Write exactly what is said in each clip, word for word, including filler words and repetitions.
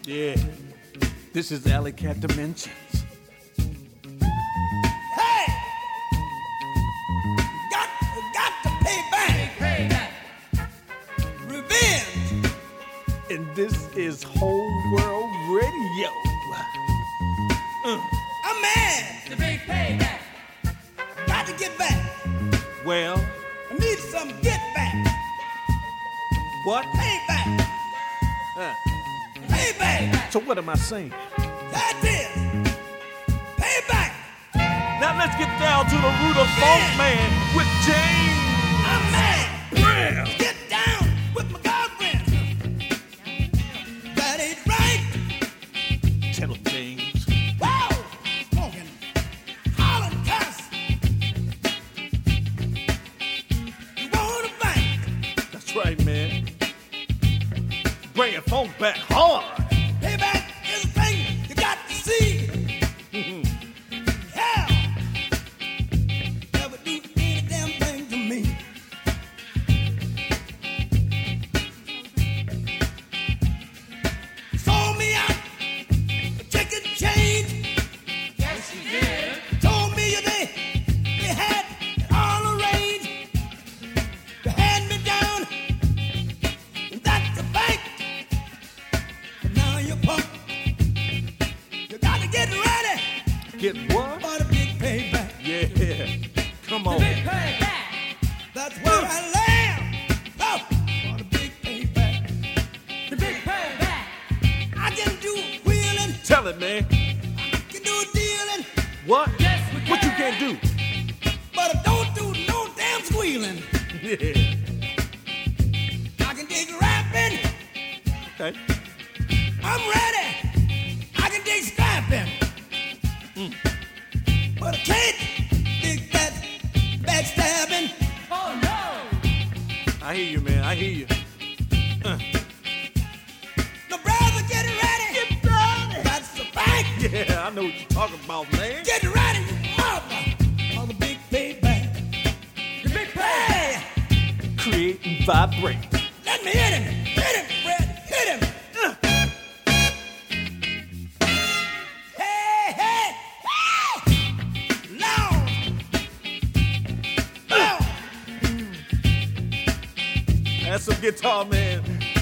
Yeah, this is Alley Cat Dimensions. Hey! Got, got to pay back. Pay back. Revenge. And this is Whole World Radio. Uh. I'm mad. The big payback. Got to get back. Well, I need some get back. What? Payback. Uh. Payback. So what am I saying? That is. Payback. Now let's get down to the root of funk, man, with James. I'm mad. Bam. Get down with my girlfriend. That ain't right. Tell him, James. Wow. Smoking. Hollering cuss. You wanna fight? That's right, man. Bringing funk back hard. Payback is a thing you got to see. Hell, never do any damn thing to me. Sold me out for chicken change. Yes, she did. Told me they, they had it all arranged. They had me down, and that's a fact. But now you're punk. You gotta get ready Get what? for the big payback. Yeah. Come The on. big payback. That's where I land. Oh, for the big payback. The big payback. I can do wheeling, Tell it, man. can do dealing, What? Yes, we What you can. can't do? but I don't do no damn squealing. Yeah. I can dig rapping. Okay. I'm ready. I can dig strapping. But I can't dig that backstabbing. Oh no. I hear you, man. I hear you. The brother, get ready. Get ready. That's the fact. Yeah, I know what you're talking about, man. Get ready, you mother. For the big payback. The big payback. Hey, Create and vibrate. let me hit him. Hit him, Fred. Hit him. Uh. Hey, hey. Hey. Loud. Loud. That's some guitar, man.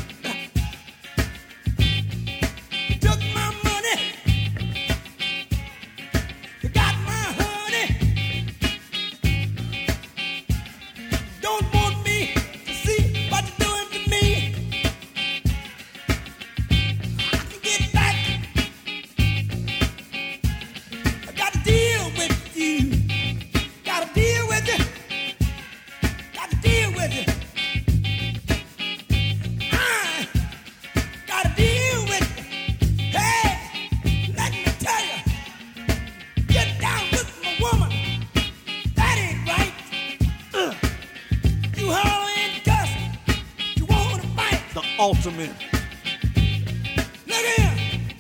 You took my money. You got my honey. Don't want me to see what you're doing to me. I can get back. I got to deal with you. Got to deal with you. Got to deal with you. I got to deal with you. Hey, let me tell you. Get down with my woman. That ain't right. Uh, you holler and cuss. You want to fight. The ultimate. Look here.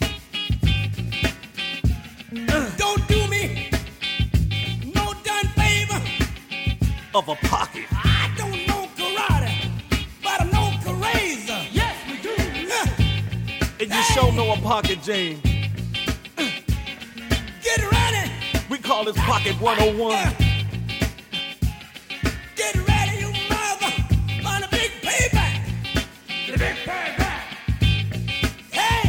Uh, don't do me no done favor. Of a pocket. I don't know karate, but I know Karaza. Yes, we do. Uh, And you sure know a pocket, James. get ready. We call this Pocket one oh one. Uh, get ready, you mother, on a big payback. The big payback. Hey,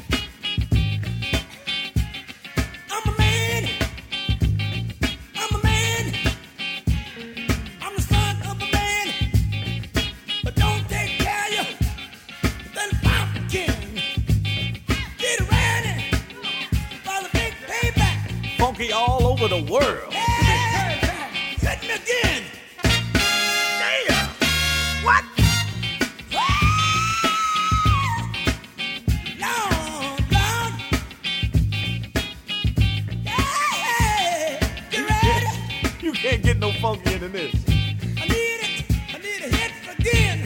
I'm a man. I'm a man. I'm the son of a man. But don't take care of you. Then pumpkin. Get ready for the big payback. Funky all over the world. Hey, hit me again. Damn! What? Long, long. Hey, get ready. You can't get no funkier than this. I need it. I need a hit again.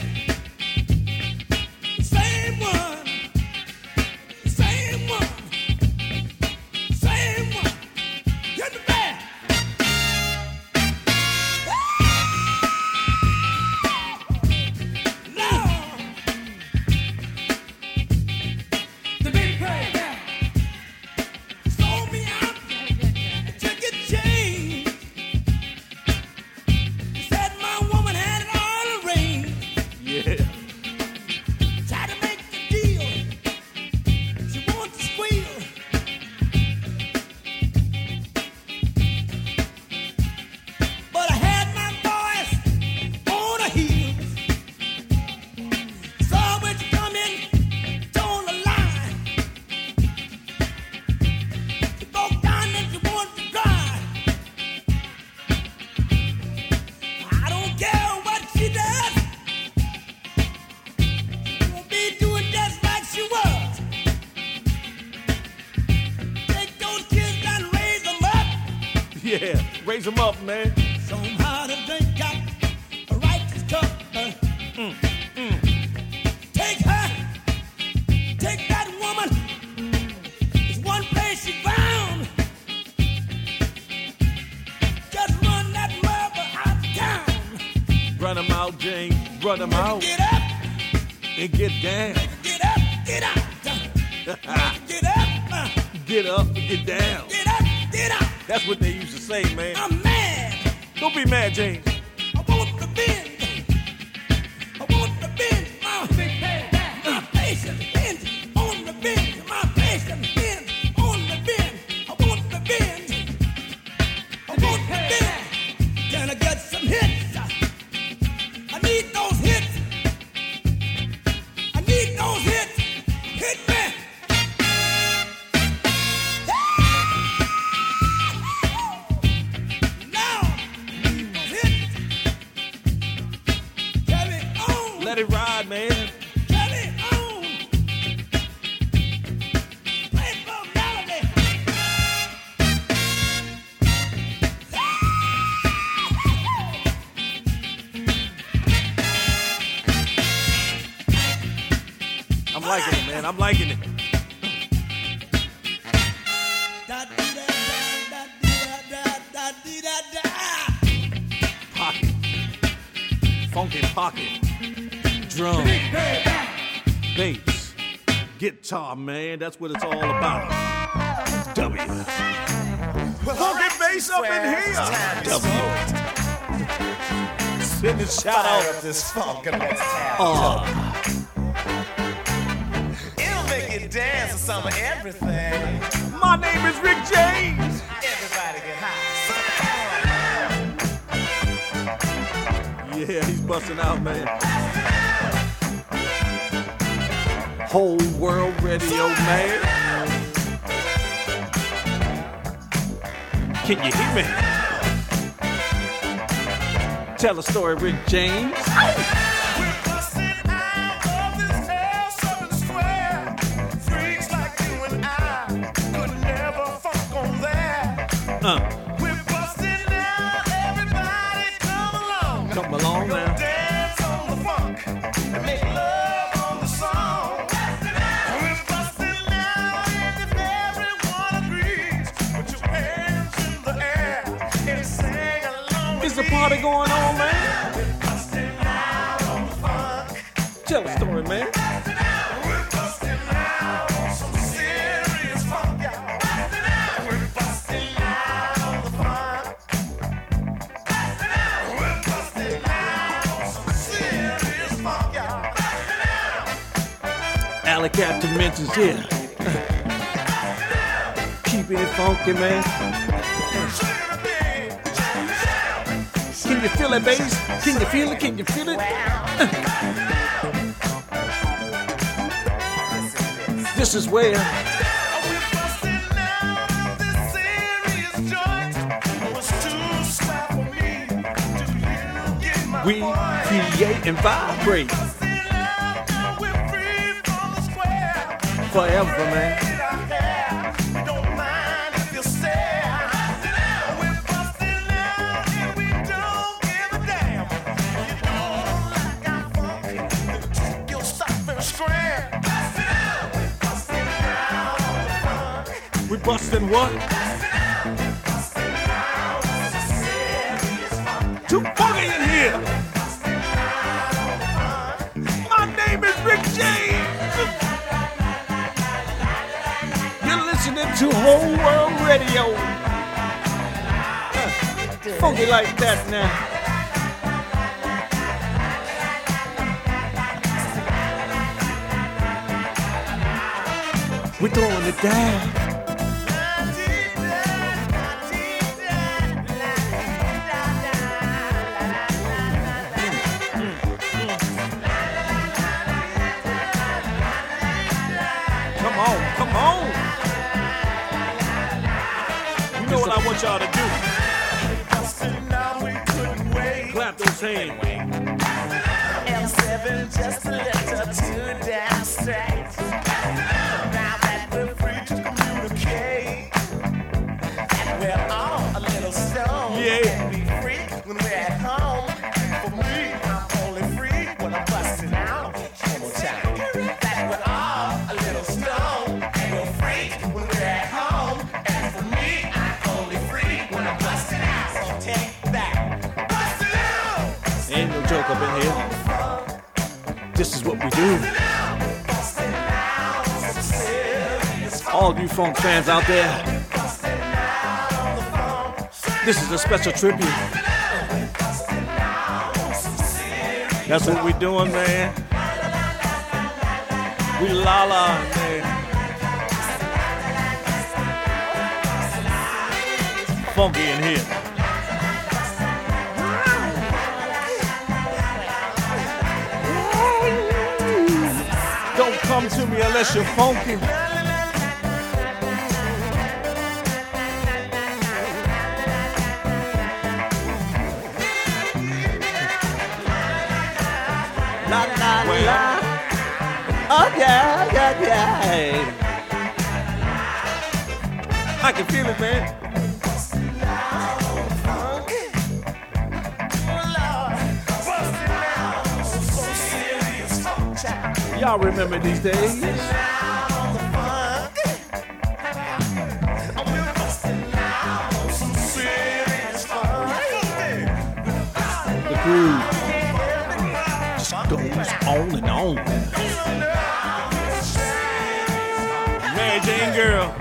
Same one. Same one. Same one. Get the back. Lord. The big Yeah, raise them up, man. Show 'em how to drink out a righteous cup. Uh, Mm, mm. Take her, take that woman. There's one place she found. Just run that mother out of town. Run them out, James. Run them out. Get up, And get down. get up, get out. Get up, uh, Get up and get down. get up, get out. That's what they used to say, man. I'm mad. Don't be mad, James. I want revenge. I want revenge. My, my patience ends on revenge. My patience ends on revenge. I want revenge. I want revenge. Can I get some hits? I need those hits. I need those hits. Hit me. Now, I need those hits. Carry on. Let it ride, man. Carry on. Play for melody. I'm liking it, man. I'm liking it. Da dee da da da dee da da da dee da da. Pocket. Funky pocket. Drum. Bass. Guitar, man. That's what it's all about. W. Funky bass up in here. W. Send a shout Fire out. up this funk and let's have Uh, It'll make you dance to some of everything. my name is Rick James. Everybody get high. Yeah, he's busting out, man. Whole world radio, man. Can you hear me? Tell a story, Rick James. We're busting out of this hell seven square. Freaks like you and I could never funk on that. Uh, We're busting out, everybody come along. come along Go now. dance on the funk and make love on the song. We're busting out, and if everyone agrees, put your hands in the air and sing along with Is the me. party going on, man? We're busting out on the funk. Tell a story, man. We're busting out on some serious funk, y'all. We're busting out on the funk. We're busting out on some serious funk, y'all. Alley Cat Dimensions here. Keeping it funky, man. Can you feel it, bass? Can you feel it? Can you feel it? This is where We're busting out on this serious joint. Was too slow for me. Do you get my we point? create and vibrate Busting out, now we're free from the square. forever, man. Don't mind if you stare. We're busting out and we don't give a damn. You don't like our funk, then you'll stop and scram. We're busting out on the funk. We busting what? Busting out on some serious funk. Too funky in here. My name is Rick James. You're listening to Whole World Radio. Uh, funky like that now. We're throwing it down. Come on, come on. You know what I want y'all to do. Busting out, we couldn't wait. Clap those hands. M seven just a little too damn straight. Now that we're free to communicate, and we're all a little funk up in here. This is what we do. All you funk fans out there, this is a special tribute. That's what we doing, man. We la la, man. Funky in here. Don't come to me unless you're funky. La la la. Oh yeah, yeah, yeah. I can feel it, man. Y'all remember these days? The groove just goes on and on. Mary Jane girl,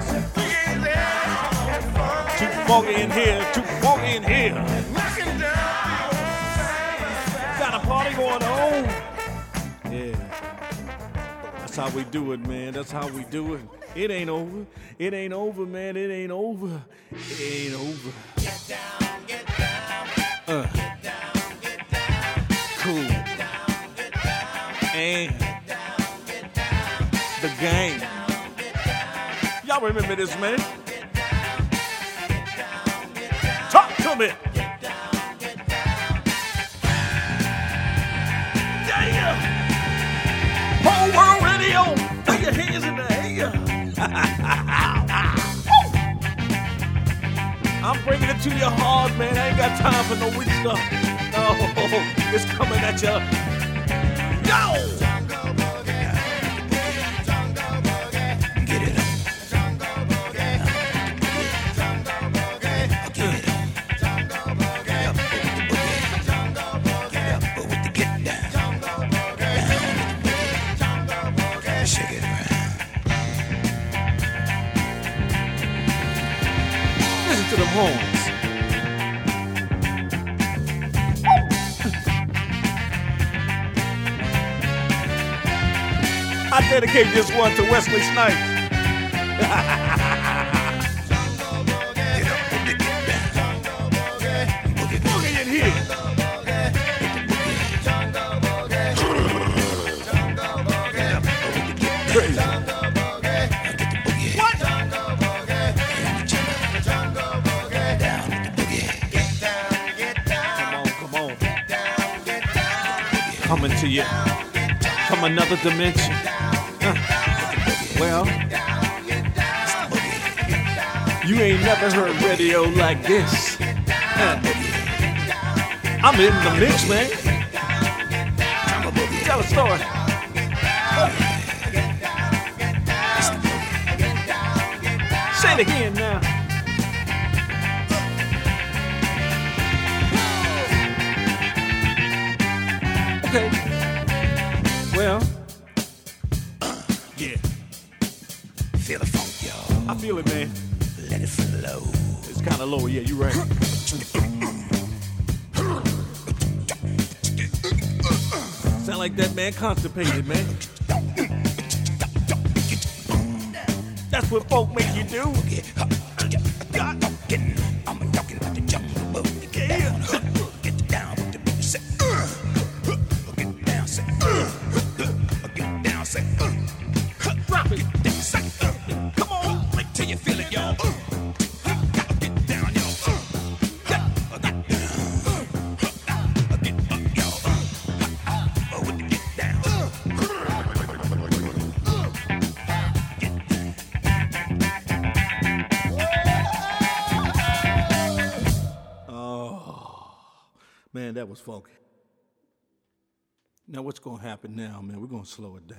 too funky in here, too funky in here. Got a party going on. Yeah. That's how we do it, man. That's how we do it. It ain't over. It ain't over, man. It ain't over. It ain't over. Get down, get down. Uh. Get down, get down. Cool. Get down, get down. And get down, get down. The gang. Get down, get down. Y'all remember this, man? Get down, get down, get down. Talk to me. Get down, get down. Yeah. Whole world radio, put your hands in the air. I'm bringing it to your heart, man. I ain't got time for no weak stuff. No, it's coming at you. Go! Get it shake it around. Listen to the horns. I dedicate this one to Wesley Snipes. Get up, boogie, get down. Boogie, boogie in here. Crazy. What? Come on, come on. Coming to you from another dimension. Uh, well, you ain't never heard radio like this. Uh, I'm in the mix, man. Tell a story. Say it again now. Okay. Well. Uh, yeah. Feel the funk, y'all. I feel it, man. Let it flow. It's kind of low, yeah, you're right. Sound like that man constipated, man. That's what folk make you do. I'm talking about the jungle boogie. Get down, get down with the boogie. Say, get down, say, get down, say, drop it. Get down, say, come on, like till you feel it, y'all. Get down, y'all. Get down, get up, y'all. With the get down. Man, that was funky. Now, what's going to happen now, man? We're going to slow it down.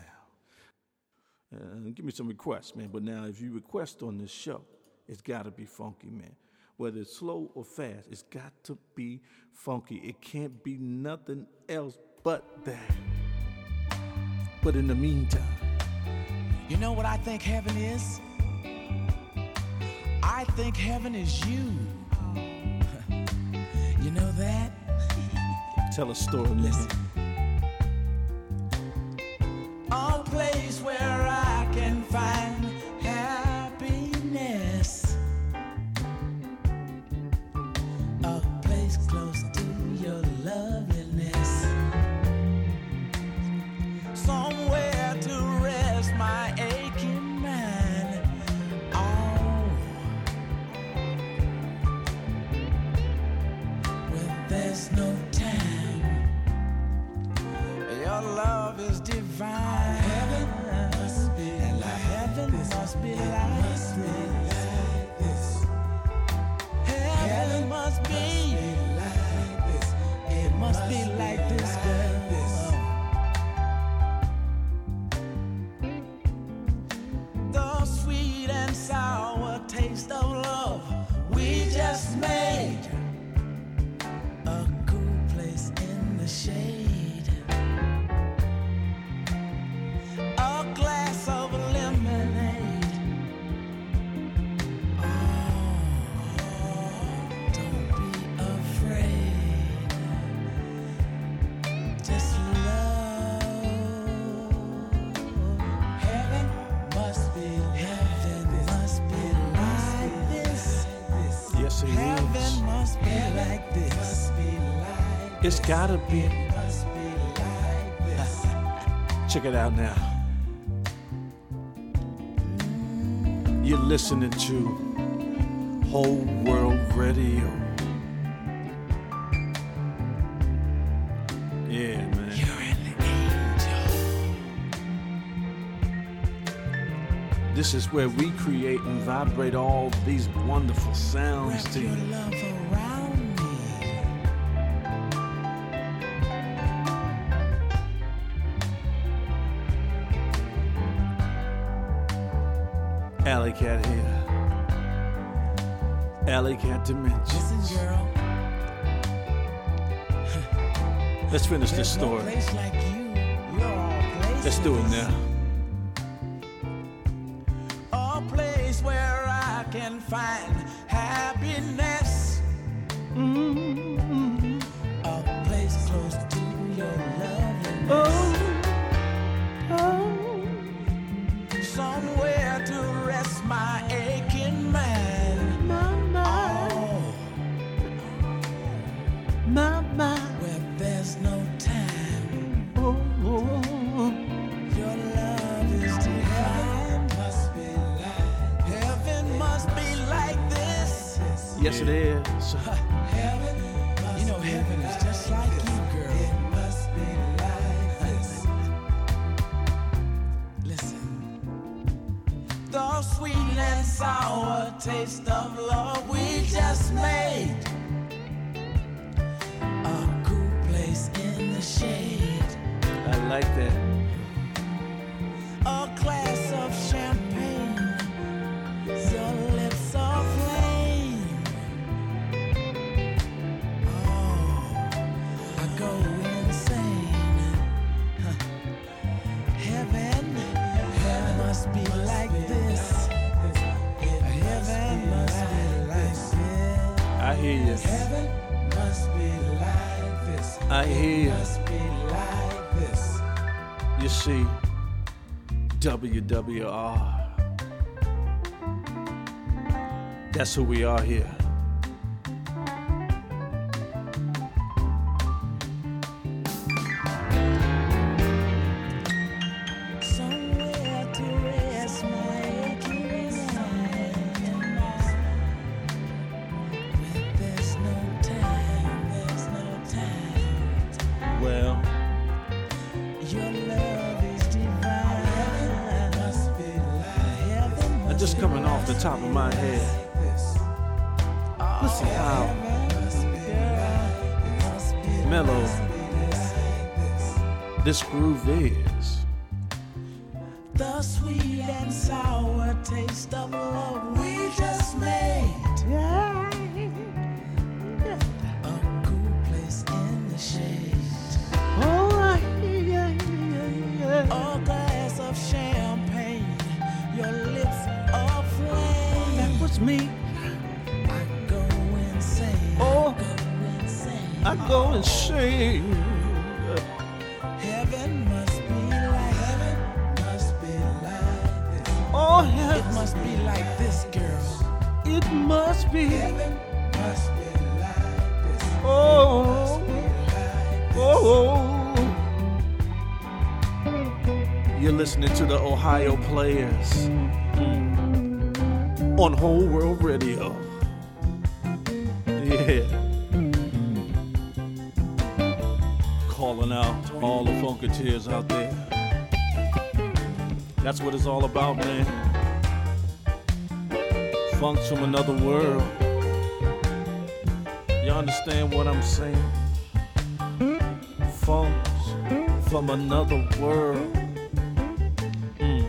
Uh, give me some requests, man. But now, if you request on this show, it's got to be funky, man. whether it's slow or fast. It's got to be funky. It can't be nothing else but that. But in the meantime, You know what I think heaven is? I think heaven is you. You know that? tell a story, listen. A place where I can find happiness. A place close to your loveliness. Somewhere to rest my aching mind. Oh, where there's no time. Your love is divine. Heaven must be like heaven must be like this. Heaven must be like this. It must be like this, girl. The sweet and sour taste of love we just made. A cool place in the shade. A glass of lemonade. Oh, don't be afraid. Just love. Heaven must be, heaven must be like this. Yes, it Heaven is. must be like this. It's gotta be. Must be like this. Check it out now. You're listening to Whole World Radio. Yeah, man. You're an angel. This is where we create and vibrate all these wonderful sounds Wrap to your you. love around me. Alley Cat here. Alley Cat Dimensions. Listen, girl. Let's finish this There's no story. place like you. You're all places. Let's do it now. A place where I can find happiness. Mm-hmm. A place close to your loveliness. Somewhere to rest my aching mind. Oh, where there's no time. Your love is divine. Must be like heaven must be like this. Yes, it is. Heaven, you know heaven is just like you, girl. It must be like this. Listen, the sweet and sour taste of love we just made. A cool place in the shade. I like that. A glass of champagne, your lips are flame. Oh, I go insane. Huh. Heaven, heaven must be like this. Heaven must be like this. I hear you. Heaven must be like this. I hear you. Must be like this. You see, W W R. That's who we are here. Somewhere to rest my aching mind. Where there's no time, there's no time. Well, Your love is divine. Must be like heaven. I'm just coming off the top of my head. Listen how mellow this groove is. The sweet and sour taste of love we just made. loves me, I go insane. oh, Go insane. I go insane. Heaven must be like heaven must be like this. Oh, It heaven, must be like this, girl. it must be. Heaven must be like this. Oh, oh. You're listening to the Ohio Players mm. on Whole World Radio. Yeah. Calling out to all the Funketeers out there. That's what it's all about, man. Funk's from another world. You understand what I'm saying? Funk's from another world. Mm.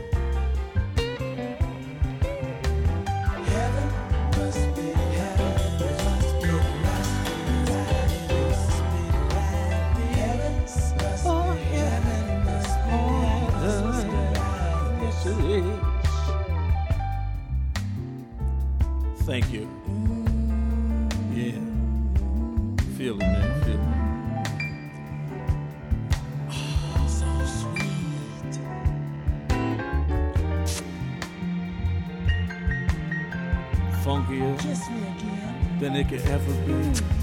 Heaven must be heaven must be must be like this. Heaven must be heaven must be like this. Yes, it is. Thank you. Yeah. Feel it, man. Feel it. So sweet. Funkier Kiss me again. than it could ever be.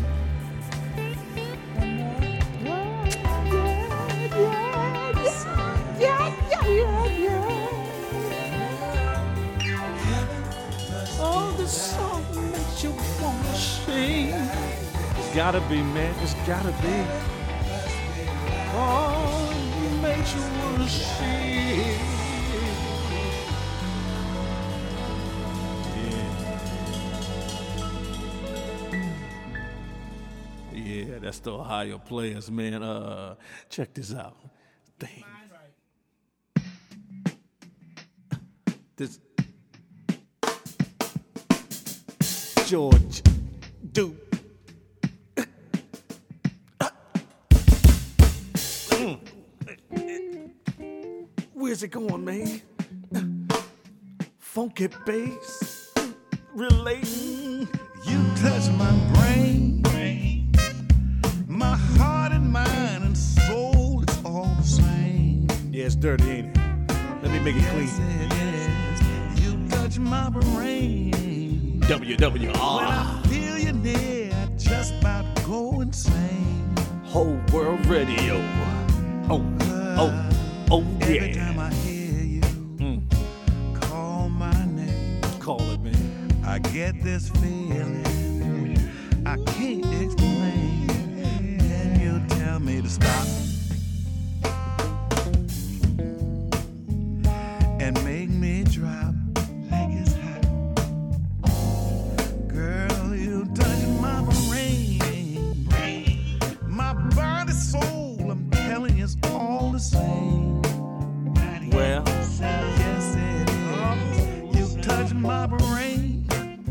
Oh, this song makes you wanna sing. It's gotta be, man. It's gotta be. Oh, it makes you wanna sing. Yeah. Yeah, that's the Ohio Players, man. Uh, check this out. Dang. This George Duke. Where's it going, man? Funky bass relating. You touch my brain, my heart and mind and soul, it's all the same. Yeah, it's dirty, ain't it? Let me make it clean. Yes, yes, you touch my brain. W W When R. I feel you near, I just about go insane. Whole World Radio. Oh, oh, oh, Every yeah. time I hear you Mm, call my name, call it, man. I get this feeling I can't explain. Can you tell me to stop and make me drop like it's hot? Girl, you touch my brain, my body, soul. I'm telling you, it's all the same. Well, Yes, it is. You touch my brain.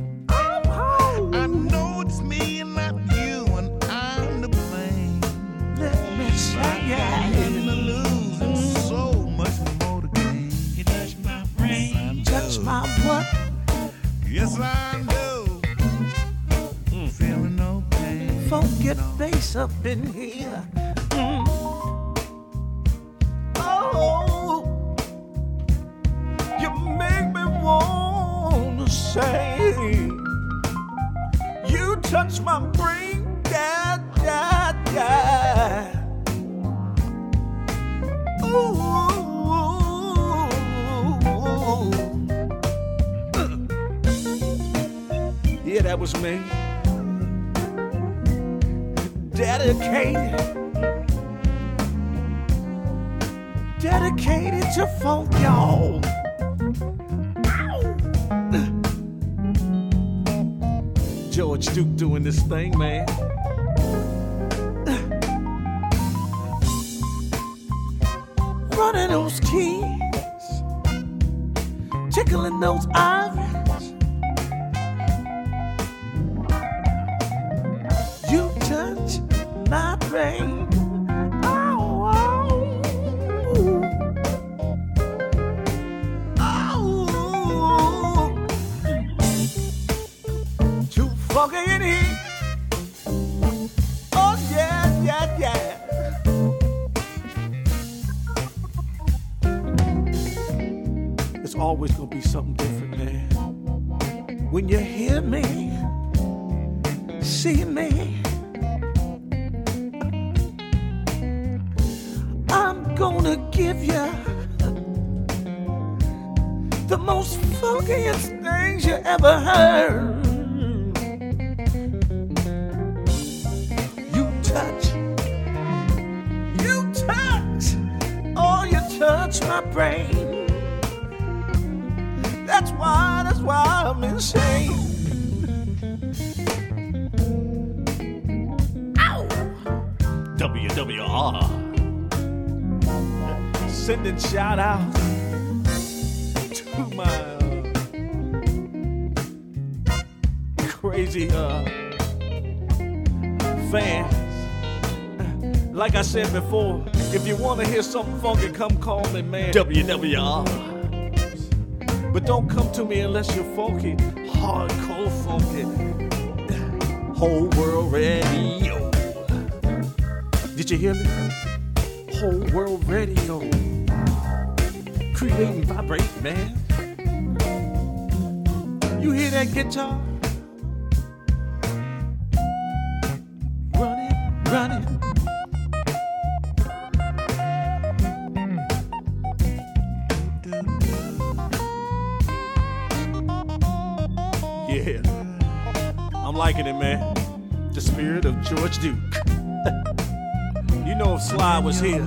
I know it's me and not you, and I'm to blame. let me say Nothing to lose and so much more to gain. You touch my brain. touch my what? Yes, I do. Feeling no pain. Funky no. bass up in here. Mm. Oh, you make me wanna say, you touch my brain, yeah, yeah, yeah. Ooh, yeah, that was me. Dedicated, dedicated to funk, y'all. George Duke doing this thing, man. Running those keys, tickling those ivories. You touch my brain. Oh, oh, oh. funky in here. Oh yeah, yeah, yeah. It's always gonna be something different, man. When you hear me, see me, I'm gonna give you the most funkiest things you ever heard. You touch, you touch, oh, you touch my brain. That's why, that's why I'm insane. Ow! W W R. Sending shout outs to my uh, crazy uh, fans. Like I said before, if you want to hear something funky, come call me, man. W W R. But don't come to me unless you're funky, hardcore funky. Whole world radio. Did you hear me? Whole world radio. Creating, vibrate, man. You hear that guitar? Running, running. Yeah, I'm liking it, man. The spirit of George Duke. You know if Sly was here.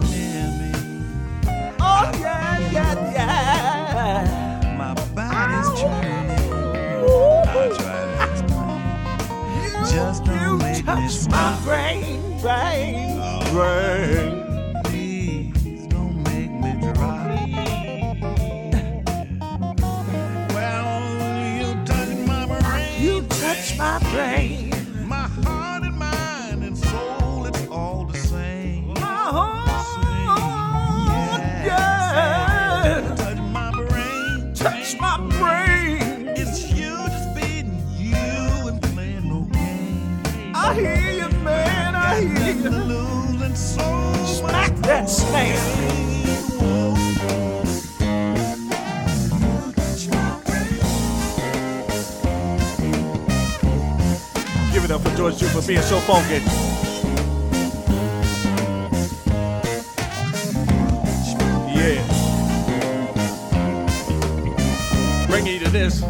Oh yeah, yeah, yeah. My body's trembling. I'll try next time. Just don't You make me touch my stop. brain, brain, brain. Please don't make me drop. Well, you touch my brain. You touch my brain. My heart and mind and soul, it's all the same. My heart, yeah. Touch my brain. Touch my brain. It's you just beating you and playing no game. I hear you, man. I hear Nothing to you. lose and so Smack much that snare. Give it up for George Duke for being so funky. Yeah. Bring you to this.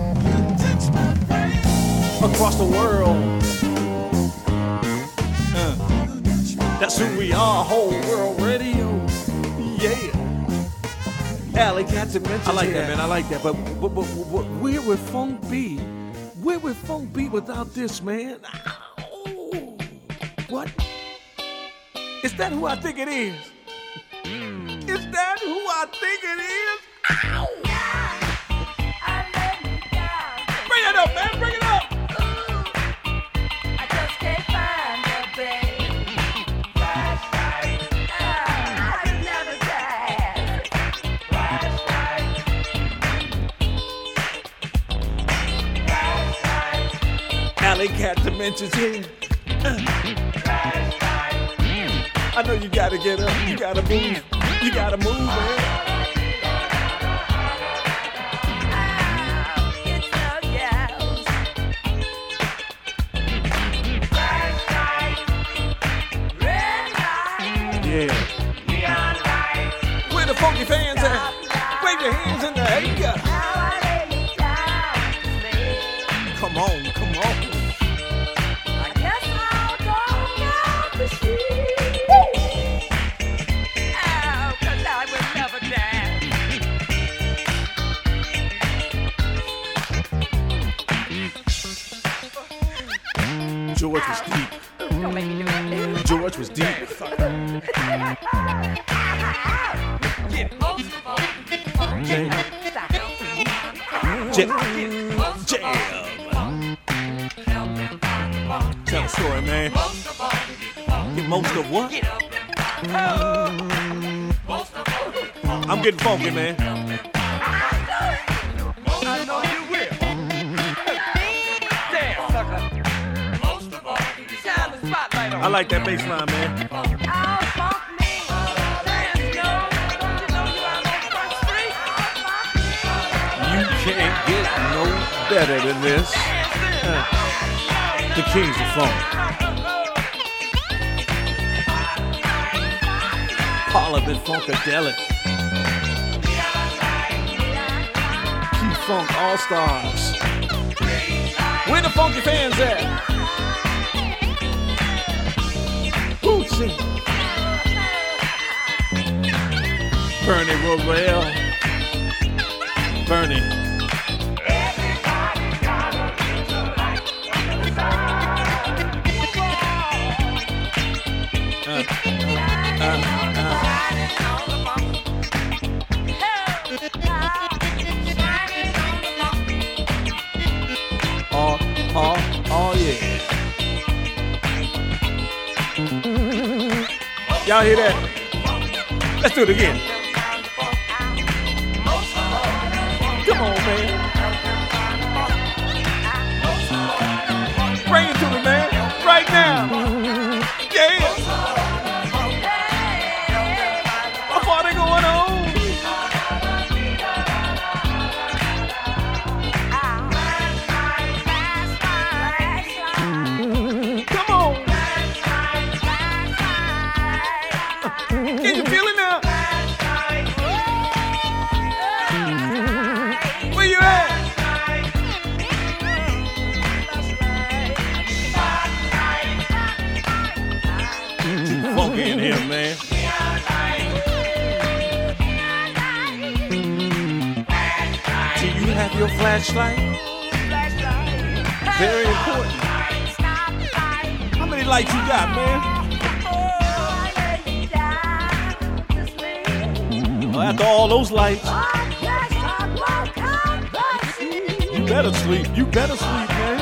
Across the world. Uh, that's who we are, whole world radio. Yeah. Alley Cats and Mentions. I like that, man. I like that. But, but, but, but where would Funk be? Where would Funk be without this, man? Ow. What? Is that who I think it is? Is that who I think it is? Ow. Bring it up, man. Bring it up. Alley Cat Dimensions here. I know you gotta get up, you gotta move, you gotta move, man. Yeah. Where the funky fans at? Wave your hands in the air. Come on, come on. George was deep. Don't make me do that. George was deep. Jam. Jam. Jam. Tell a story, man. Get most of what? I'm getting funky, man. I know you will. Damn, sucker. I like that bass line, man. You can't get no better than this. Uh, the Kings of Funk. Parliament Funkadelic. Funk All-Stars. Where the funky fans at? Who sing? Bernie Royale. Bernie. Uh, uh, uh. Oh, oh, oh yeah. Y'all hear that? Let's do it again. Come on, man. Bring it to me, man. Right now. Yeah. A party going on. Can you feel it now? Where you at? Too funky in here, man. Do you have your flashlight? Very important. How many lights you got, man? After all those lights, you better sleep. You better sleep, man.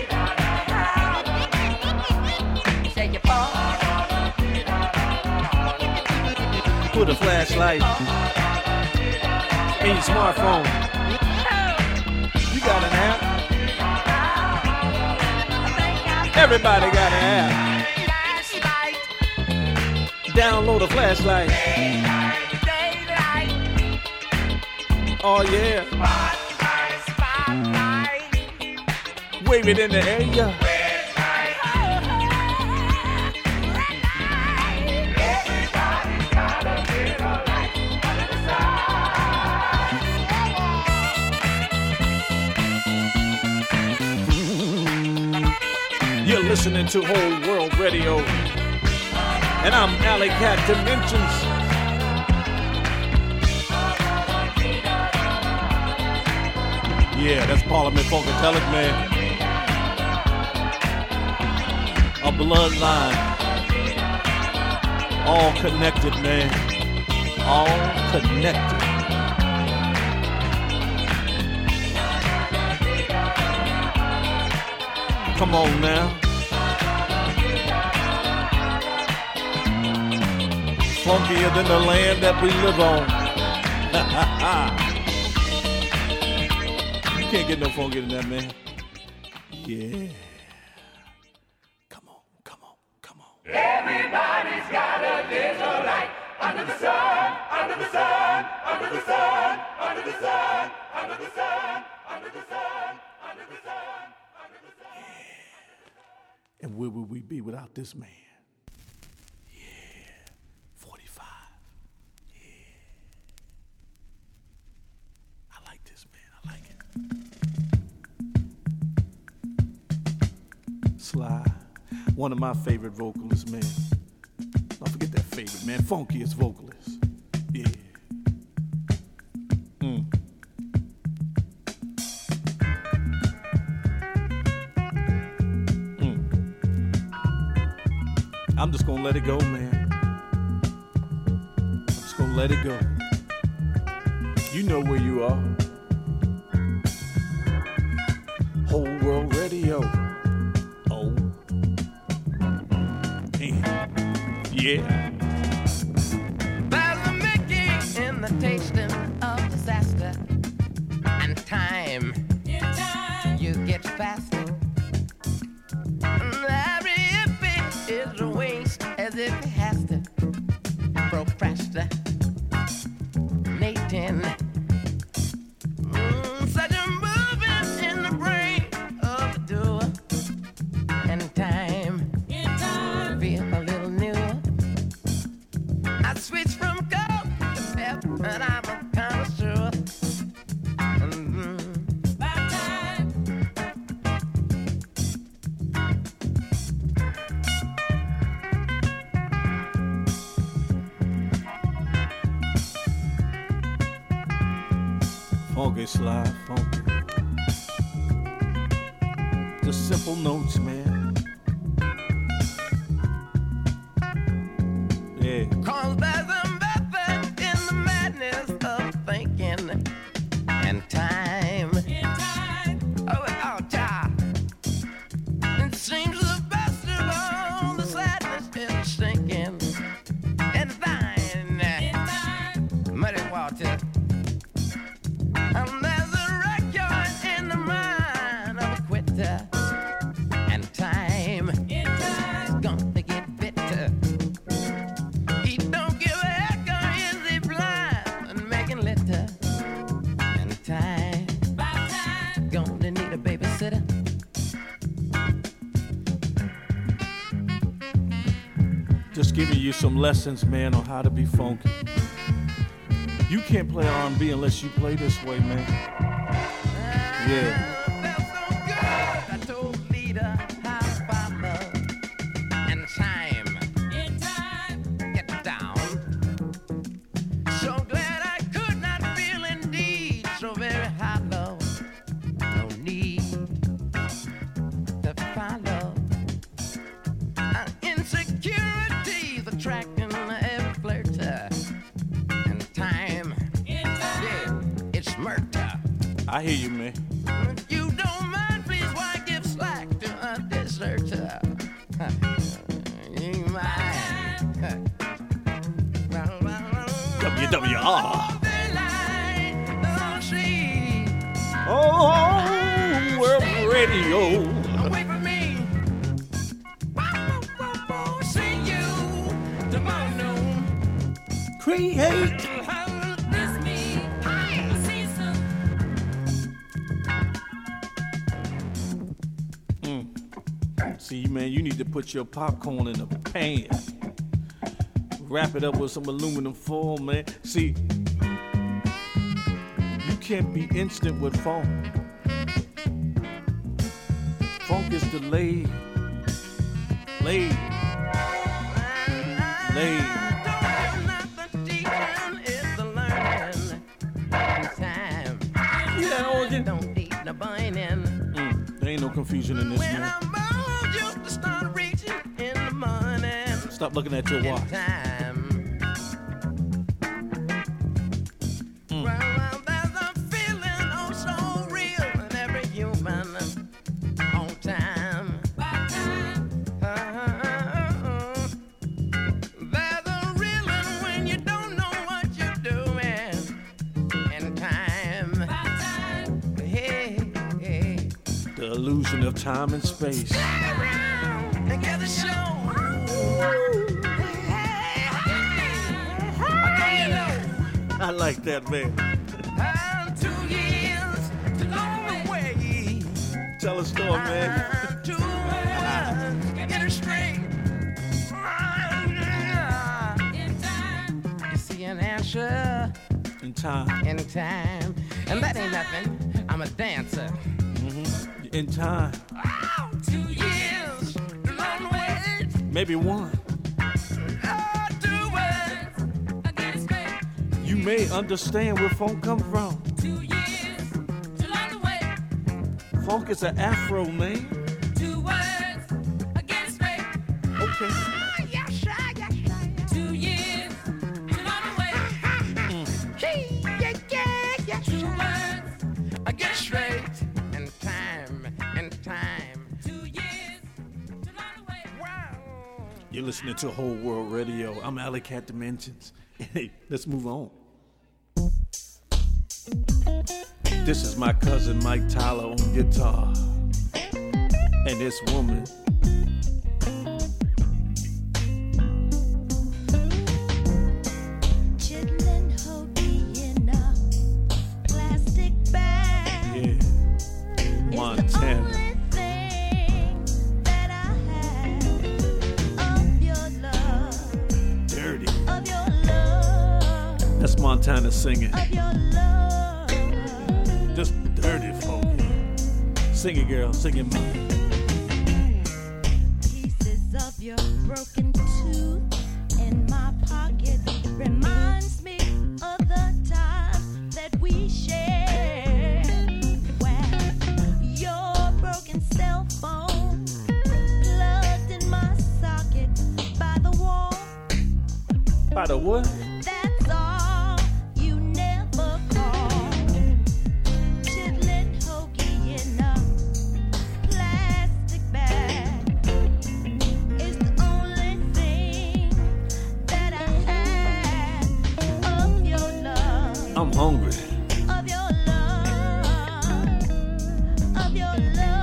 Put a flashlight in your smartphone. You got an app. Everybody got an app. Download a flashlight. Oh yeah. Wave it in the air. You're listening to Whole World Radio. And I'm Alley Cat Dimensions. Yeah, that's Parliament Funkadelic, man. A bloodline. All connected, man. All connected. Come on now. Funkier than the land that we live on. You can't get no funkier than that, man. Yeah. Come on, come on, come on. Everybody's got a little light under the sun, under the sun, under the sun, under the sun, under the sun, under the sun, under the sun, under the sun. Yeah. And where would we be without this man? Yeah. forty-five. Yeah. I like this, man. I like it. Sly, one of my favorite vocalists, man. Don't forget that favorite, man. Funkiest vocalist. Yeah. Mm. Mm. I'm just gonna let it go, man. I'm just gonna let it go. You know where you are. Whole World Radio. Oh. Yeah. There's a making in the tasting of disaster, and time, in time. You get faster. Every hippie is a Funky slide, funky. The simple notes, man. Yeah. Cause there's a method in the madness of thinking and time. Oh, oh, child. It seems the best of all the sadness is sinking and dying. Muddy water. And there's a record in the mind of a quitter. And time is gonna get bitter. He don't give a heck or is he blind and making litter. And time, gonna need a babysitter. Just giving you some lessons, man, on how to be funky. You can't play R and B unless you play this way, man. Yeah. Felt so good. I told Lita how to follow. And time, get down. So glad I could not feel indeed so very hollow. No need to follow. Uh, insecurities attracting every flirter. And time, yeah, it's murder. I hear you, man. If you don't mind, please, why give slack to a deserter? You mind? W W R. Oh, Oh, World Radio. wait for me. See you tomorrow noon. Create. See, man, you need to put your popcorn in a pan. Wrap it up with some aluminum foil, man. See, you can't be instant with funk. Funk is delayed. Laid. Laid. Yeah, organ. Don't need no binding. Mm, there ain't no confusion in this, When man. I'm old, just to start reaching in the morning. Stop looking at your watch. Time. Well, well, there's a feeling oh so real in every human on time. Uh-huh. There's a reeling when you don't know what you're doing in time. Hey, hey. The illusion of time and space. Around and get the show. I like that, man. I'm two years to long way. Tell a story, man. I'm two words, get it straight. You see an answer In time. in time, and that ain't nothing. I'm a dancer. In time. Oh, two years to long way. Maybe one. Oh, two words, get it straight. You may understand where funk comes from. Two years to long way. Funk is an afro, man. Two words, get it straight. Okay. Yes, sir, yes, sir. Two years to long way. Hey, yeah, yeah, yeah. Two words, I get it straight. And time, and time. Two years to long way. Wow. You're listening to Whole World Radio. I'm Alley Cat Dimensions. Hey, let's move on. This is my cousin Mike Tyler on guitar. And this woman. Chitlin' hoagie in a plastic bag. Yeah. It's the Montana. only thing that I have of your love, Dirty. of your love, That's Montana singing. of your love. Just dirty funky. Sing it, girl. Sing it, man. Pieces of your broken tooth in my pocket reminds me of the time that we shared. By the what? That's all you never call. Chitlin hoagie in a plastic bag is the only thing that I had of your love. I'm hungry. Of your love. Of your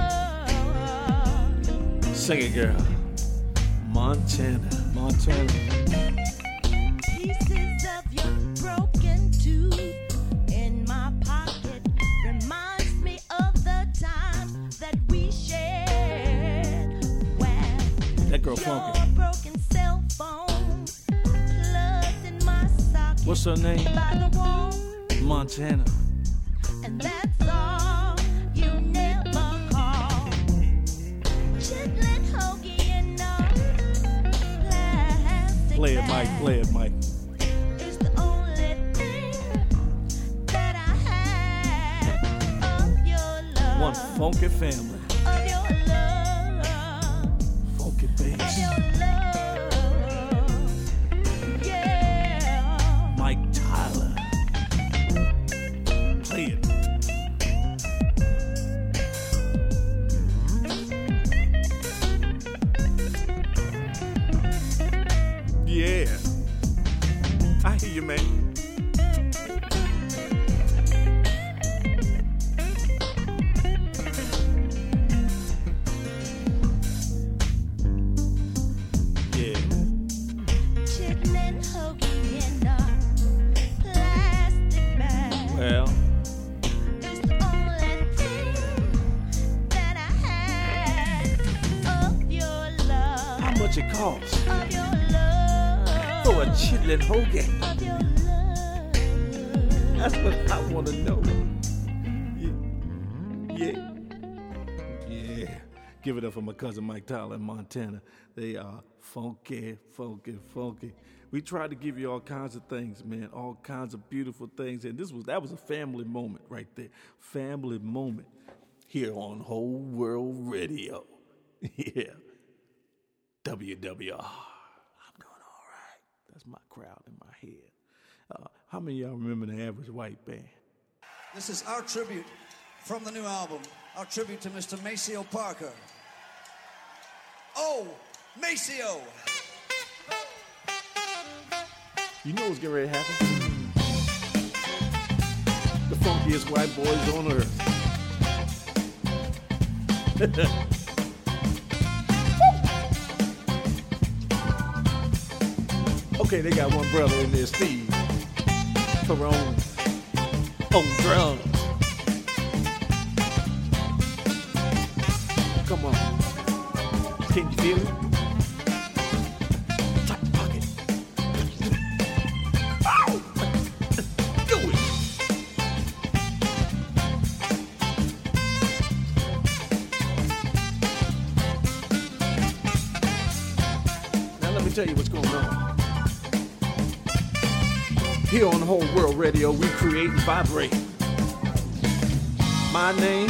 love. Sing it, girl. Montana, Montana. Pieces of your broken tooth in my pocket reminds me of the time that we shared. When That girl your funky. broken cell phone plugged in my socket What's her name? by the wall, Montana. and that's all you never call. Chitlin hoagie in a plastic Play it, bag. Mike. Play it, Mike. Is the only thing that I had of your love. One funky family. Of your love. Funky Of bass. your love. Yeah. Mike Tyler. Play it. Yeah. I hear you, man. Yeah. Chitlin hoagie in a plastic bag. Well, Is the only thing that I had of your love. how much it costs Of your love. for a chitlin hoagie? Of your love. That's what I want to know. Yeah. Yeah. Yeah. Give it up for my cousin Mike Tyler in Montana. They are funky, funky, funky. We tried to give you all kinds of things, man, all kinds of beautiful things. And this was that was a family moment right there. Family moment here on Whole World Radio. Yeah. W W R. I'm doing all right. That's my crowd in my head. Uh, how many of y'all remember the Average White Band? This is our tribute from the new album, our tribute to Mister Maceo Parker. Oh, Maceo! You know what's getting ready to happen? The funkiest white boys on earth. Okay, they got one brother in there, Steve Perone, on drums. Come on. Can you feel it? Tight pocket. Ow! Do it. Now let me tell you what's going on. Here on the Whole World Radio, we create and vibrate. My name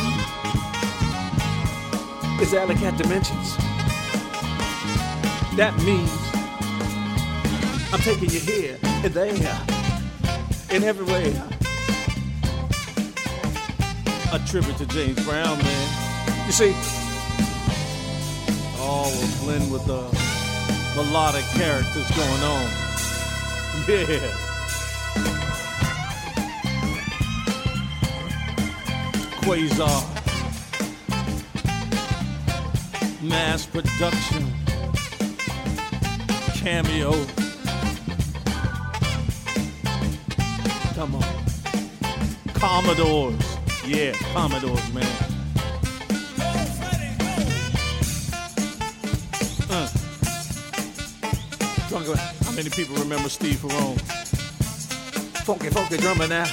is Alley Cat Dimensions. That means I'm taking you here and there and everywhere. A tribute to James Brown, man. You see, all will blend with the melodic characters going on. Yeah. Quasar. Mass production. Cameo. Come on. Commodores. Yeah, Commodores, man. Uh. How many people remember Steve Perone? Funky, funky drummer now.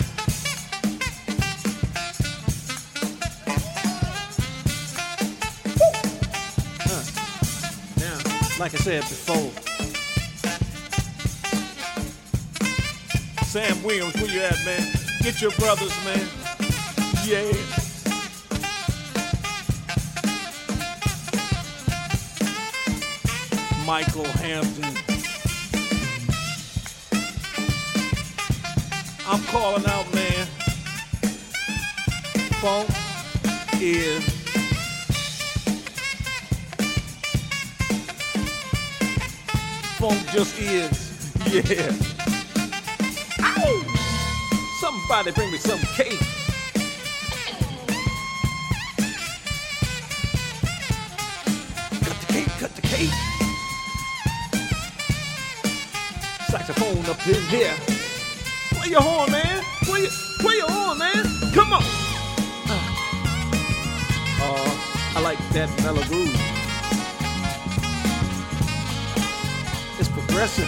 Uh. Now, like I said before, Sam Williams, where you at, man? Get your brothers, man. Yeah. Michael Hampton. I'm calling out, man. Funk is funk just is. Yeah. Ow! Somebody bring me some cake. Cut the cake, cut the cake. Saxophone up in here. Play your horn, man. Play, play your horn, man. Come on. Uh, I like that mellow groove. It's progressive.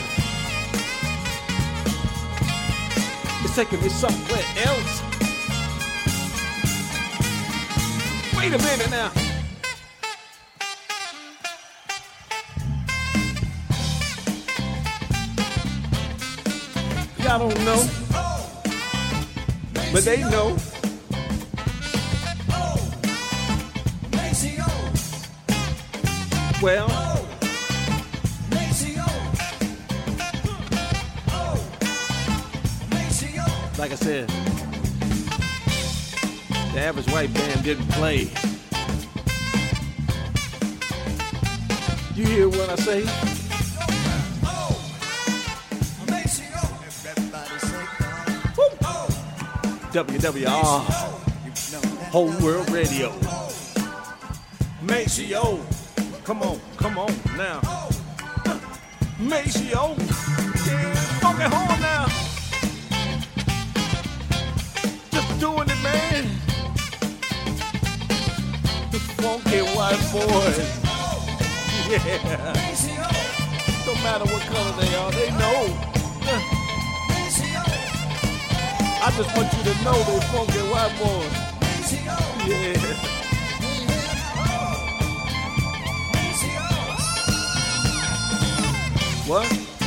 It's taking me somewhere else. Wait a minute now. Y'all don't know, but they know. Well, like I said, the average white band didn't play. You hear what I say? W W R, Whole World Radio. Maceo, come on, come on now. Maceo, yeah, funky horn now. Just doing it, man. The funky white boys, yeah. No matter what color they are, they know. I just want you to know they funky white boys. Yeah. What?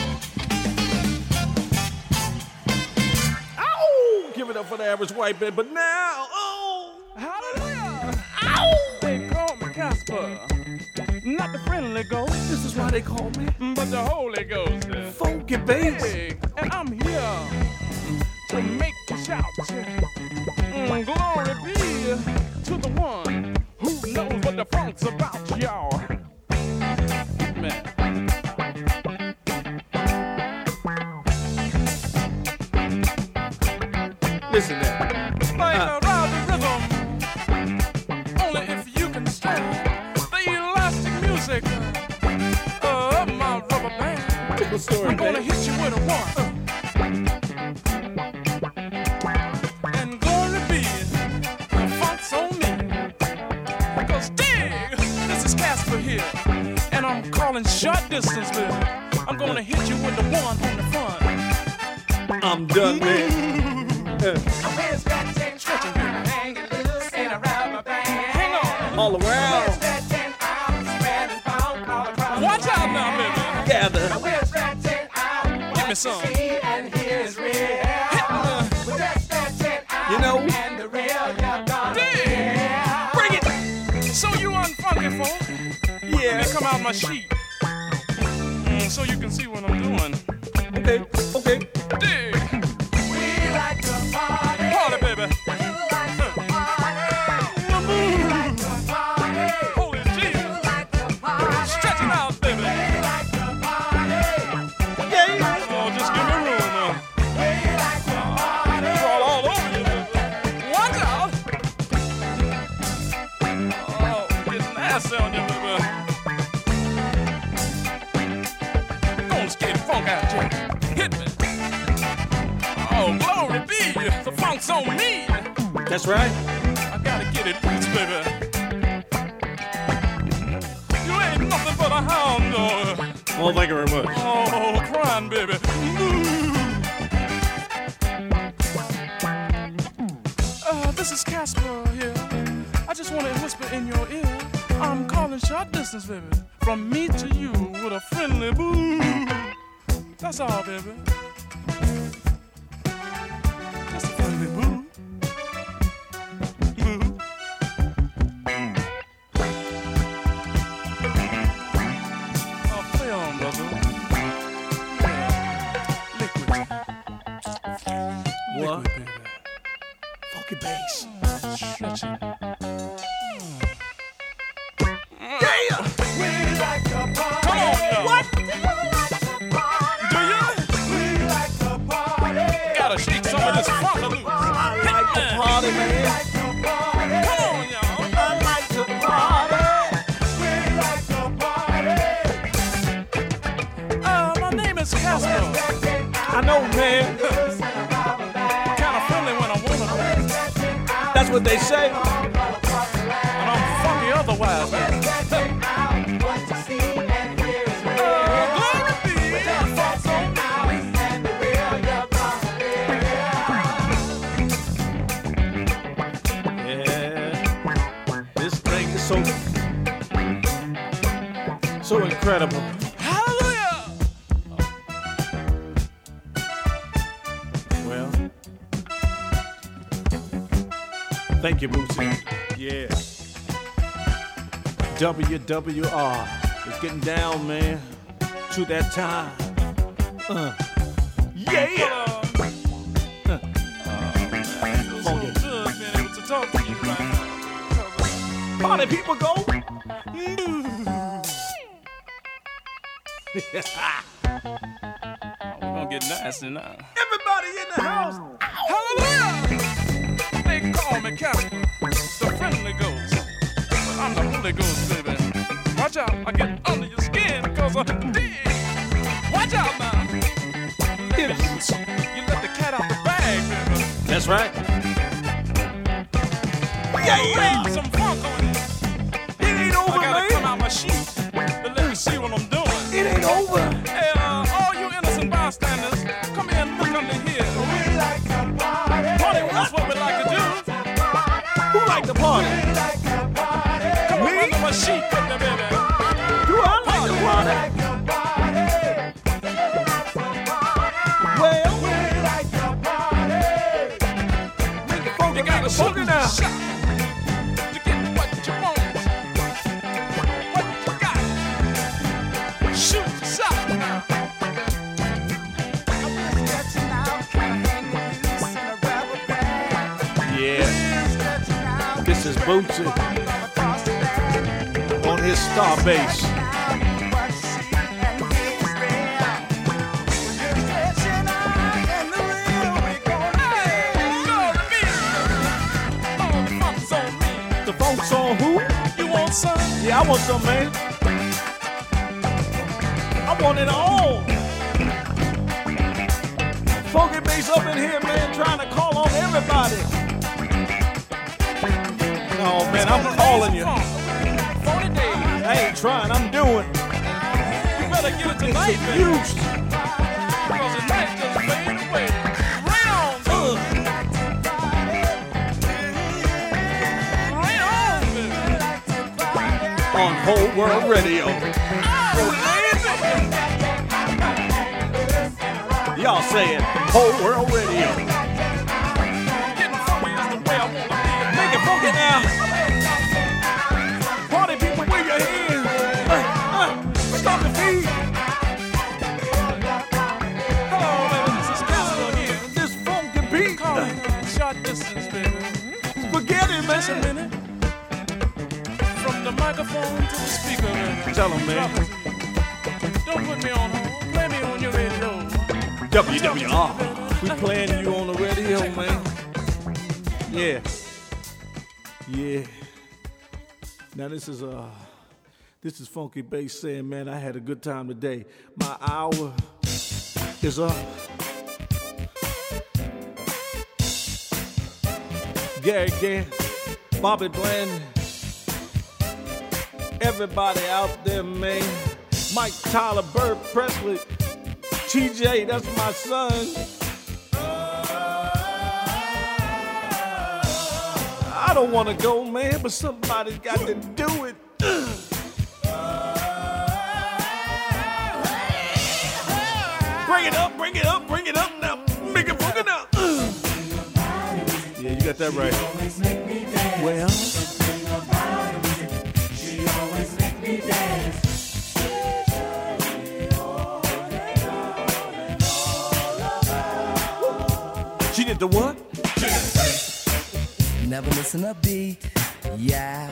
Ow! Give it up for the average white man, but now, oh! Hallelujah! Ow! They call me Casper. Not the friendly ghost. This is why they call me. But the Holy Ghost. Funky bass. Hey, and I'm here to make you shout. Mm, glory be to the one who knows what the funk's about, y'all. Man. Listen now. Like Uh. around the rhythm, only if you can stand the elastic music of my rubber band. Typical story, I'm gonna man. hit you with a one. And glory be, the funk's on me. Because dig, this is Casper here, and I'm calling short distance, baby. I'm gonna hit you with the one on the front. I'm done, man. Uh, Stretching, hang on. all around. Watch out now, baby. Gather. Give me some. You know, Dig. Bring it. So you unfunky folk. yeah. Let me come out my sheet. Mm, so you can see what I'm doing. Okay, okay. Dig. Party, baby. Holy Jesus. Stretching out, baby. Okay. Oh, just give me room now. Crawl all over you, baby. Watch out. Oh, getting nasty on you, baby. Gonna skate funk out, Jay. Hit me. Oh, glory be. The funk's on me. That's right. I gotta get it loose, baby. You ain't nothing but a hound dog. Well, thank you very much. Oh, crying, baby. Uh, this is Casper here. I just want to whisper in your ear. I'm calling short distance, baby. From me to you with a friendly boo. That's all, baby. Just a friendly boo. Boo. Oh, play on, brother. Yeah. Liquid. What? what they say. And I'm funky otherwise, man. So, so incredible. Hallelujah! Well, thank you, Bootsy. Yeah. W W R is getting down, man, to that time. Uh, yeah! Uh, Funky. So good being able to talk to you right now. Party people go. Oh, we're gonna get nasty now. Everybody in the house. Hallelujah! They call me Casper, the friendly ghost. But I'm the Holy Ghost, baby. Watch out, I get under your skin because I'm dead. Watch out now. You let, the, you let the cat out the bag, baby. That's right. Yeah, yeah. Some funk on it. It ain't over, I gotta man. come out my sheet to let me see what I'm doing. It ain't over. Hey, uh, all you innocent bystanders, come here and look under here. We like to party. Party, that's what we like to do. Who like to party? We like to party. Come on under my sheet with me, baby. Do I like to party? Well, we like to party. Make the funky, make the funky now. To get what you want. What you got. Shoot the shot now. Yeah. This is Bootsy on his star bass. The funk's on who? You want some? Yeah, I want some, man. I want it all. Funky bass up in here, man, trying to call on everybody. Oh, man, I'm calling you. forty days. I ain't trying, I'm doing. You better give it tonight, baby. Used. Because the night just fade away. Round. Uh. Round, baby. On Whole World Radio. Y'all say it. Whole World Radio. Getting funky is the way I want to be. Make it funky now. Party people, wave your hands. Uh, uh, stop the feet. Hello, baby. This is Casper again. This funky beat. Calling uh, short distance, baby. Spaghetti, Just a man. minute. From the microphone to the speaker, baby. Tell 'em, man. Don't put me on hold. Play me on your radio. W W R. We playing you on the radio, man. Yeah. Yeah. Now this is uh this is Funky Bass saying, man, I had a good time today. My hour is up. Gary Gary, Bobby Bland, everybody out there, man. Mike Tyler, Burt Presley, T J, that's my son. I don't want to go, man, but somebody's got to do it. Bring it up, bring it up, bring it up now. Make it boogie now. Yeah, you got that right. Well, she did the what? Never missing a beat, yeah.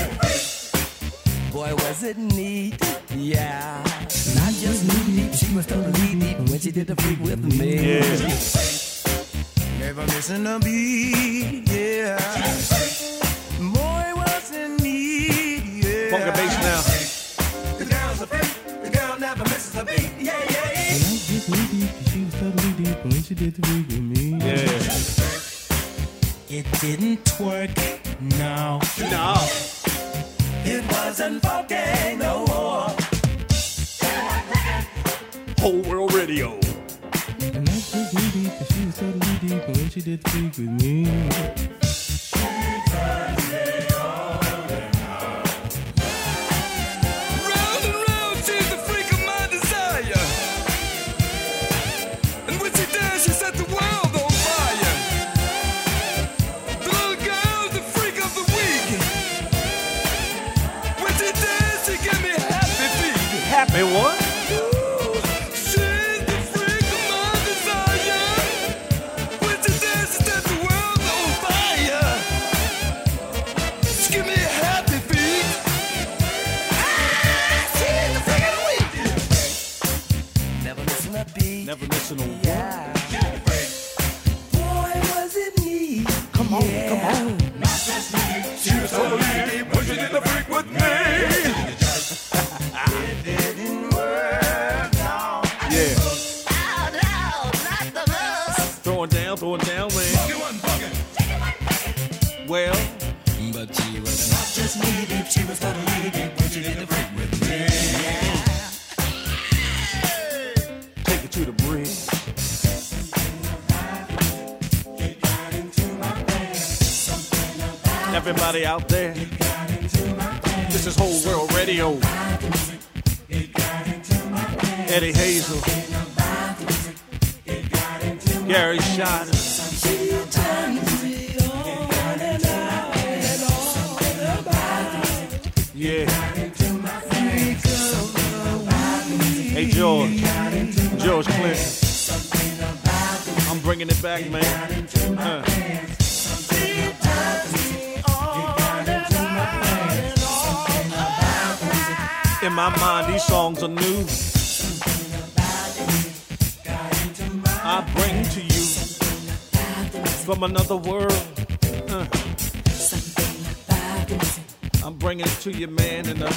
Boy, was it neat, yeah. Not just knee deep, she was totally deep when she did the freak with me. Yeah. Never missing a beat, yeah. Boy, was it neat, yeah. Funky bass now. The girl's a freak, the girl never misses a beat, yeah, yeah, yeah. Just knee deep, she was totally deep when she did the freak with me. Yeah. it didn't work. No, No. it wasn't funky no more. Whole World Radio. And that freaked me deep, and she was totally deep, and when she did freak with me. Round and round, she's the freak of my desire. And when she does, she set the world on fire. The little girl's the freak of the week. When she does, she give me happy feet. Happy what? She's the freak of my desire. When she does, she set the world on fire. She give me happy feet. Ah, she's the freak of the week. Never listen to beat. Never missing a word. Yeah. Boy, was it me. Come on, come on. She was totally deep when she did the freak with me. It didn't work. No. Yeah. Out loud, not the most. Throwing down, throwing down, man. Well, But she was not just me deep. She was totally deep when she did the freak with me. take it to the bridge. Everybody out there, this is Whole World Radio. Eddie Hazel, Gary Schott. Yeah. Hey George, George Clinton. I'm bringing it back, man. Uh. In my mind, these songs are new. I bring to you from another world. Uh. I'm bringing it to you, man, in the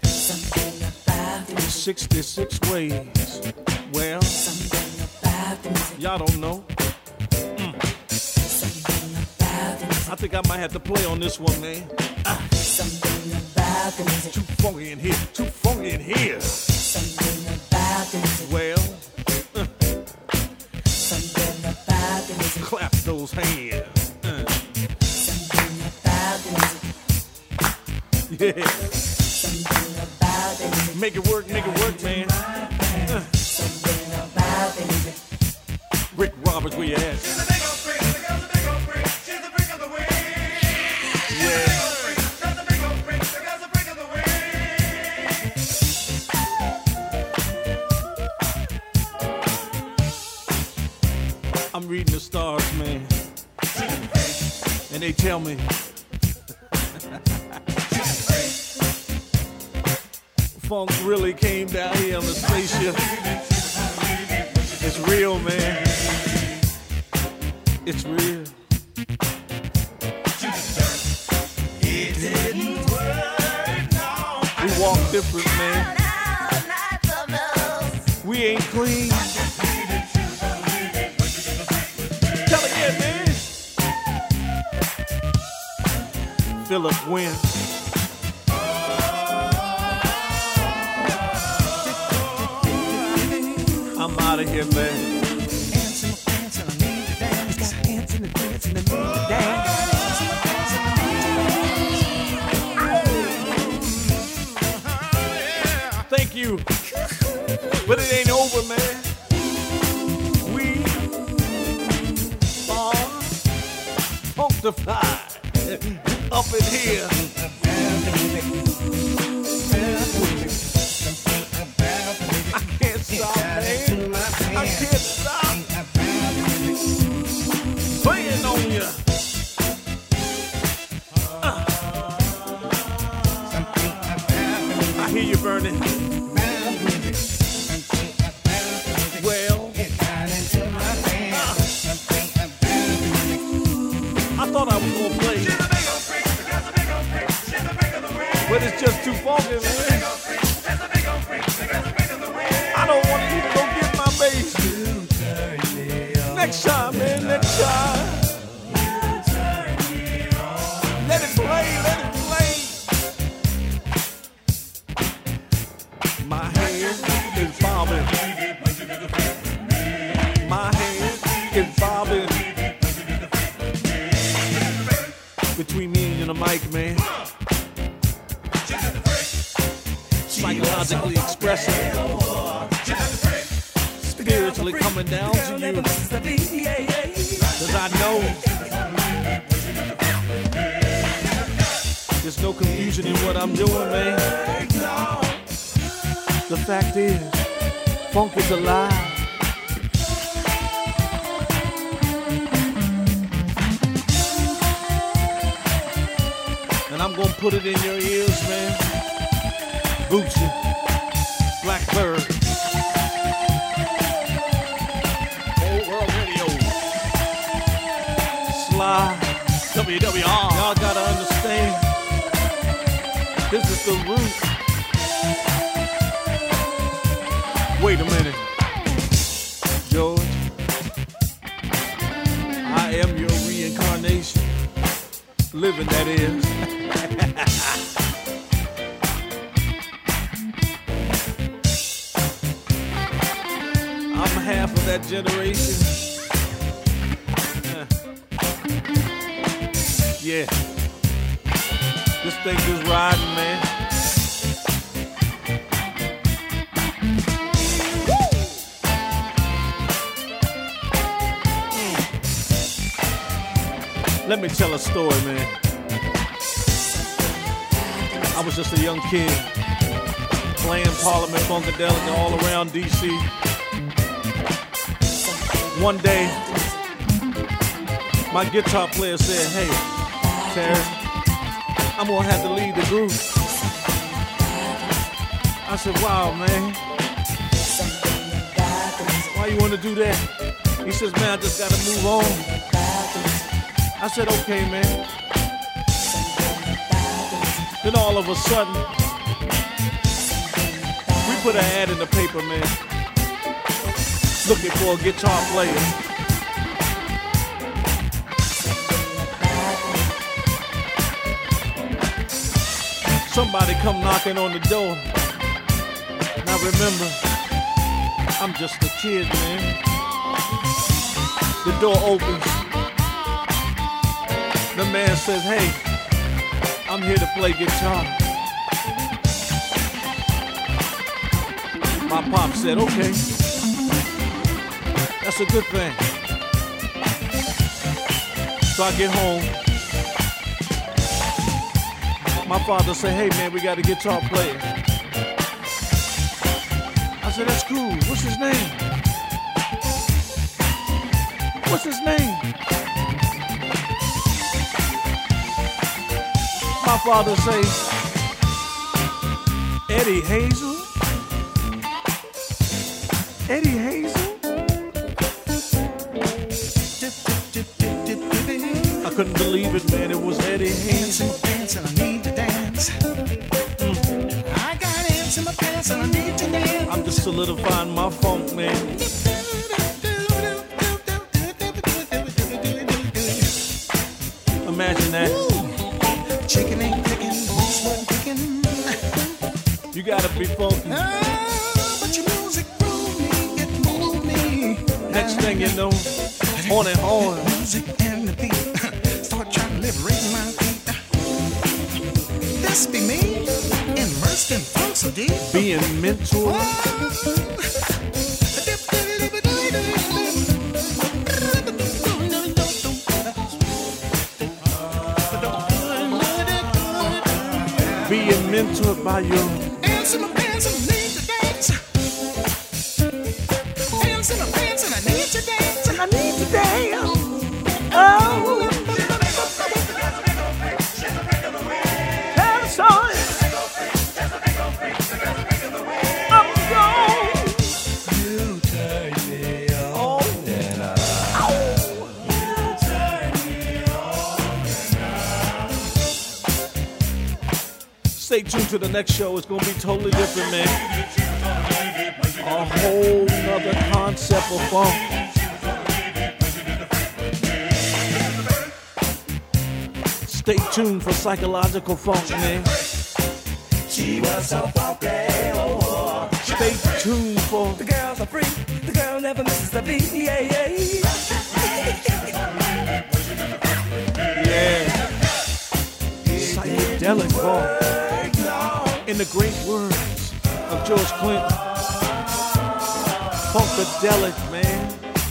sixty-six ways. Well, y'all don't know. Mm. I think I might have to play on this one, man. Uh. Too funky in here, too funky in here. Well, uh. clap those hands. Uh. Yeah. Make it work, make it work, man. Uh. Rick Roberts, where you at? Yeah. I'm reading the stars, man. And they tell me funk really came down here on the spaceship. It's real, man. It's real. It didn't work, no. We walk different, man. We ain't clean. Tell it again, man. Philip Wynn. I'm out of here, man. Thank you. But it ain't over, man. We are punctified up in here. I can't stop, man. I can't stop playing on you. Uh. I hear you burning. Well, uh. I thought I was gonna play, but it's just too funky, man. I don't want to even go get my bass. Next time, man, next time. psychologically expressing, spiritually coming down to you. Cause I know there's no confusion in what I'm doing, man. The fact is, funk is alive. And I'm gonna put it in your ears, man. Gucci, Blackbird, Whole World Radio, Sly, W W R. Y'all gotta understand, this is the root. Wait a minute, George. I am your reincarnation, living that is. I'm half of that generation. Uh, yeah. This thing just riding, man. Let me tell a story, man. I was just a young kid playing Parliament Funkadelic all around D C. One day, my guitar player said, "Hey, Terry, I'm gonna have to lead the group." I said, "Wow, man. Why you wanna do that?" He says, "Man, I just gotta move on." I said, "Okay, man." Then all of a sudden, we put an ad in the paper, man, looking for a guitar player. Somebody come knocking on the door. Now remember, I'm just a kid, man. The door opens. The man says, "Hey, I'm here to play guitar." My pop said, "Okay, that's a good thing." So I get home. My father said, "Hey man, we got a guitar player." I said, "That's cool. What's his name?" "What's his name?" My father says, "Eddie Hazel." Eddie Hazel? I couldn't believe it, man. It was Eddie Hazel. Dancing, I need to dance. Mm. I got ants in my pants and I need to dance. I'm just solidifying my funk, man. Imagine that. Ooh, chicken ain't clicking, moose wasn't kicking. You gotta be funky. Ah, but your music moved me, it moved me. Next thing you know, on and on. Music and the beat. Start trying to liberate my feet. This be me, immersed in funk so deep. Being mental. Being mentored by your hands in my pants and I need to dance. Hands in my pants and I need to dance. And I need to dance. Oh. Dance on. I'm gone. You turn me on. And I. You turn me on. Stay tuned to the next show. It's gonna be totally different, man. A whole nother concept of funk. Stay tuned for psychological funk, man. She was so funky, oh, oh. Stay tuned for The girls are free, the girl never misses a beat, yeah, yeah. Yeah. Psychedelic funk. In the great words I'm George Clinton. Funkadelic, man.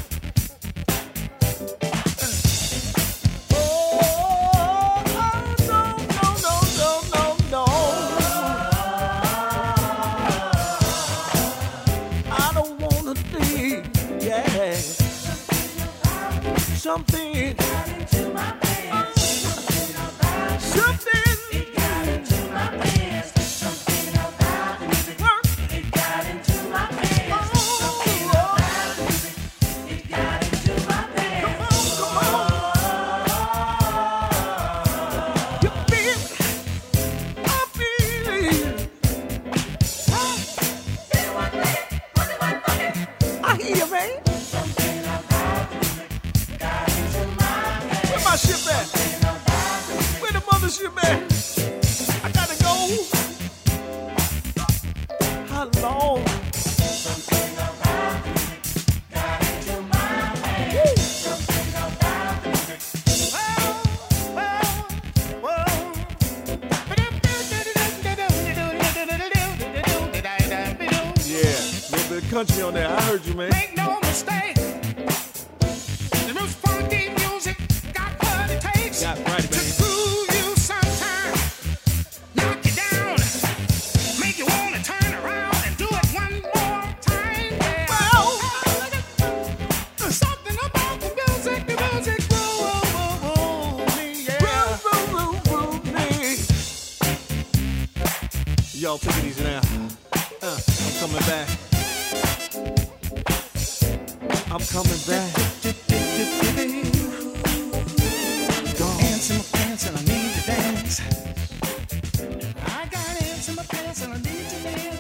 Something it got into my pants. Something it got into my pants. Something about the music. It got into my pants. Something about the music. It got into my pants. Come on, come on. You feel it. I feel it. I hear you, man. My ship at? Where the mothership at? I gotta go. How long? Something about the music got into my head. Something about the music. Well, well, well. Yeah, a little bit of country on there. I heard you, man. Make no mistake. The most funky music. Got right, to groove you sometime, knock you down, make you wanna turn around and do it one more time. Yeah. Well, something about the music, the music groove me, yeah. Groove, groove, groove me. Y'all take it easy now. Uh, I'm coming back. I'm coming back. Ants in my pants and I need to dance. I got ants in my pants and I need to dance.